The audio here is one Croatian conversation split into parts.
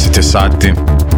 10 sati.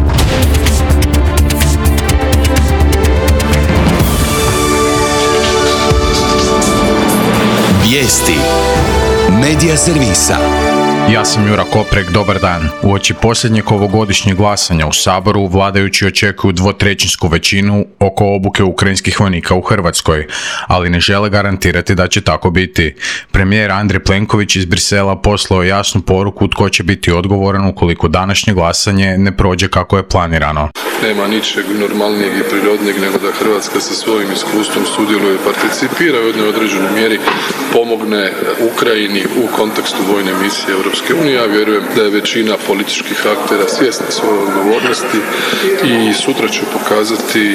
Vijesti Medija servisa. Ja sam Jura Koprek, dobar dan. Uoči posljednjeg ovogodišnjeg glasanja u Saboru vladajući očekuju dvotrećinsku većinu oko obuke ukrajinskih vojnika u Hrvatskoj, ali ne žele garantirati da će tako biti. Premijer Andrej Plenković iz Brisela poslao jasnu poruku tko će biti odgovoran ukoliko današnje glasanje ne prođe kako je planirano. Nema ničeg normalnijeg i prirodnijeg nego da Hrvatska sa svojim iskustvom sudjeluje i participira u jednoj određenoj mjeri, pomogne Ukrajini u kontekstu vojne misije Europske unije. Ja vjerujem da je većina političkih aktera svjesna svoje odgovornosti i sutra će pokazati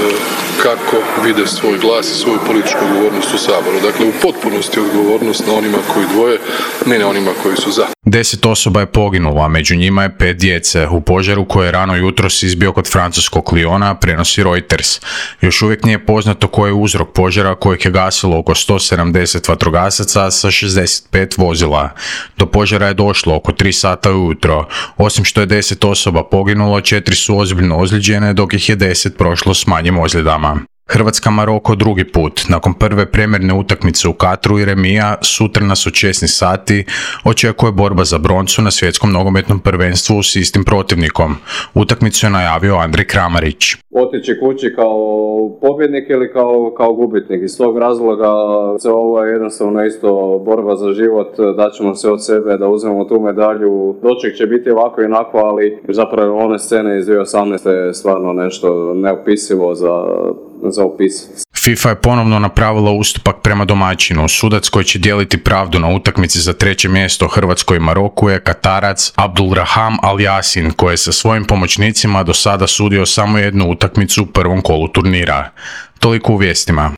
kako vide svoj glas i svoju političku odgovornost u Saboru. Dakle, u potpunosti odgovornost na onima koji dvoje, ne na onima koji su za. 10 osoba je poginulo, a među njima je 5 djece u požaru koji je rano jutros izbio kod francuskog Lyona, prenosi Reuters. Još uvijek nije poznato koji je uzrok požara kojeg je gasilo oko 170 vatrogasaca sa 65 vozila. Do požara je došlo oko 3 sata ujutro. Osim što je 10 osoba poginulo, 4 su ozbiljno ozlijeđene, dok ih je 10 prošlo s manjim ozljedama. Hrvatska-Maroko drugi put. Nakon prve premjerne utakmice u Katru i remija, sutra nas u 16 sati očekuje borba za broncu na svjetskom nogometnom prvenstvu s istim protivnikom. Utakmicu je najavio Andrej Kramarić. Otići kući kao pobjednik ili kao gubitnik. Iz tog razloga ovo je jednostavno isto borba za život, daćemo sve od sebe da uzmemo tu medalju. Doček će biti ovako i onako, ali zapravo one scene iz 2018. je stvarno nešto neopisivo za opis. FIFA je ponovno napravila ustupak prema domaćinu. Sudac koji će dijeliti pravdu na utakmici za 3. mjesto Hrvatskoj i Maroku je Katarac Abdulraham Al Yasin, koji je sa svojim pomoćnicima do sada sudio samo jednu utakmicu u prvom kolu turnira. Toliko u vijestima.